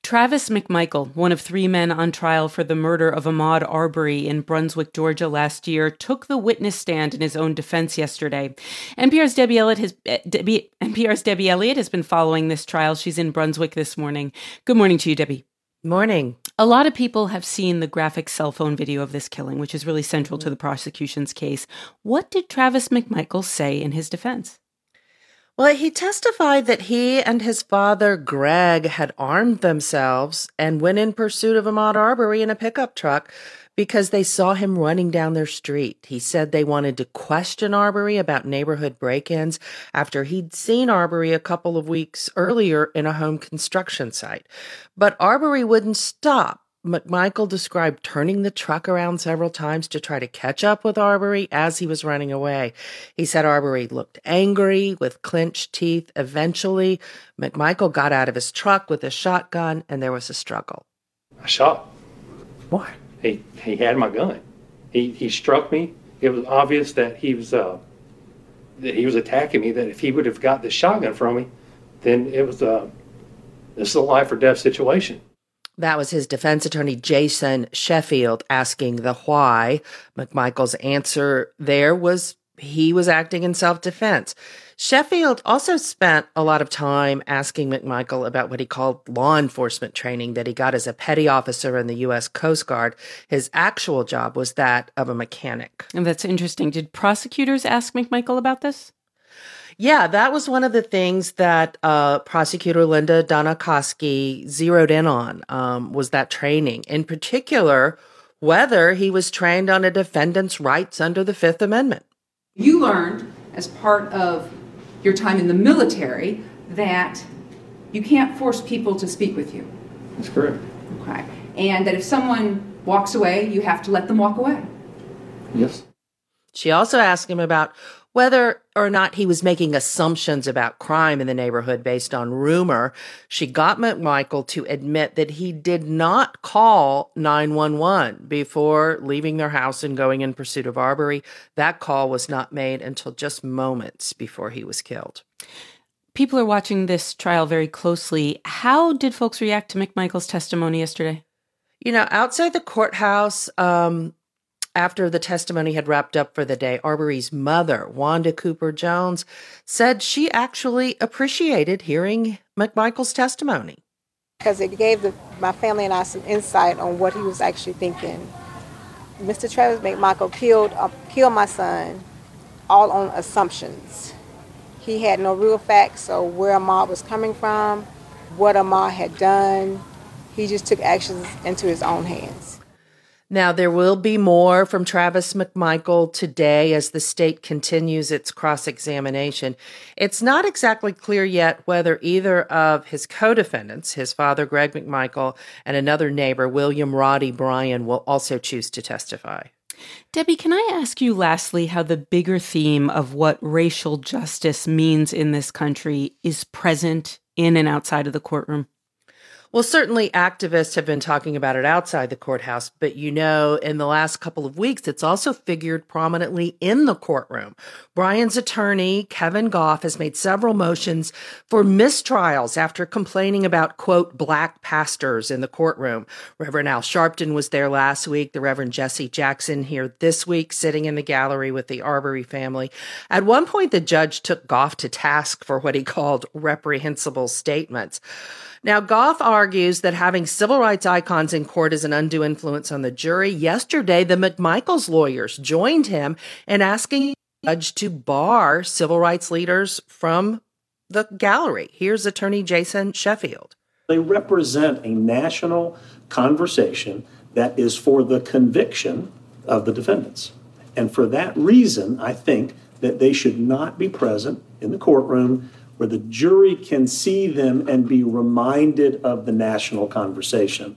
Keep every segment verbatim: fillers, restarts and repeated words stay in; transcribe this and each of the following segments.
Travis McMichael, one of three men on trial for the murder of Ahmaud Arbery in Brunswick, Georgia last year, took the witness stand in his own defense yesterday. N P R's Debbie Elliott has uh, Debbie, N P R's Debbie Elliott has been following this trial. She's in Brunswick this morning. Good morning to you, Debbie. Morning. A lot of people have seen the graphic cell phone video of this killing, which is really central to the prosecution's case. What did Travis McMichael say in his defense? Well, he testified that he and his father, Greg, had armed themselves and went in pursuit of Ahmaud Arbery in a pickup truck because they saw him running down their street. He said they wanted to question Arbery about neighborhood break-ins after he'd seen Arbery a couple of weeks earlier in a home construction site. But Arbery wouldn't stop. McMichael described turning the truck around several times to try to catch up with Arbery as he was running away. He said Arbery looked angry with clenched teeth. Eventually, McMichael got out of his truck with a shotgun, and there was a struggle. I shot. Why? He he had my gun. He he struck me. It was obvious that he was uh that he was attacking me. That if he would have got the shotgun from me, then it was uh this is a life or death situation. That was his defense attorney, Jason Sheffield, asking the why. McMichael's answer there was he was acting in self-defense. Sheffield also spent a lot of time asking McMichael about what he called law enforcement training that he got as a petty officer in the U S Coast Guard. His actual job was that of a mechanic. And that's interesting. Did prosecutors ask McMichael about this? Yeah, that was one of the things that uh, prosecutor Linda Donikoski zeroed in on, um, was that training. In particular, whether he was trained on a defendant's rights under the Fifth Amendment. You learned as part of your time in the military that you can't force people to speak with you. That's correct. Okay. And that if someone walks away, you have to let them walk away. Yes. She also asked him about whether or not he was making assumptions about crime in the neighborhood based on rumor. She got McMichael to admit that he did not call nine one one before leaving their house and going in pursuit of Arbery. That call was not made until just moments before he was killed. People are watching this trial very closely. How did folks react to McMichael's testimony yesterday? You know, outside the courthouse, um, after the testimony had wrapped up for the day, Arbery's mother, Wanda Cooper Jones, said she actually appreciated hearing McMichael's testimony. Because it gave the, my family and I some insight on what he was actually thinking. Mister Travis McMichael killed, uh, killed my son all on assumptions. He had no real facts of where Ahmaud was coming from, what Ahmaud had done. He just took actions into his own hands. Now, there will be more from Travis McMichael today as the state continues its cross-examination. It's not exactly clear yet whether either of his co-defendants, his father, Greg McMichael, and another neighbor, William Roddy Bryan, will also choose to testify. Debbie, can I ask you lastly how the bigger theme of what racial justice means in this country is present in and outside of the courtroom? Well, certainly activists have been talking about it outside the courthouse, but you know, in the last couple of weeks, it's also figured prominently in the courtroom. Bryan's attorney, Kevin Goff, has made several motions for mistrials after complaining about, quote, black pastors in the courtroom. Reverend Al Sharpton was there last week, the Reverend Jesse Jackson here this week, sitting in the gallery with the Arbery family. At one point, the judge took Goff to task for what he called reprehensible statements. Now, Goff argues that having civil rights icons in court is an undue influence on the jury. Yesterday, the McMichael's lawyers joined him in asking the judge to bar civil rights leaders from the gallery. Here's attorney Jason Sheffield. They represent a national conversation that is for the conviction of the defendants. And for that reason, I think that they should not be present in the courtroom where the jury can see them and be reminded of the national conversation.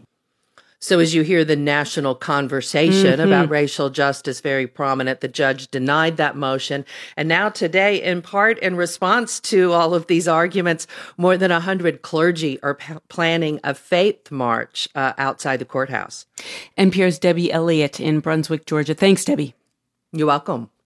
So as you hear the national conversation mm-hmm. about racial justice very prominent, the judge denied that motion. And now today, in part in response to all of these arguments, more than one hundred clergy are p- planning a faith march uh, outside the courthouse. N P R's Debbie Elliott in Brunswick, Georgia. Thanks, Debbie. You're welcome.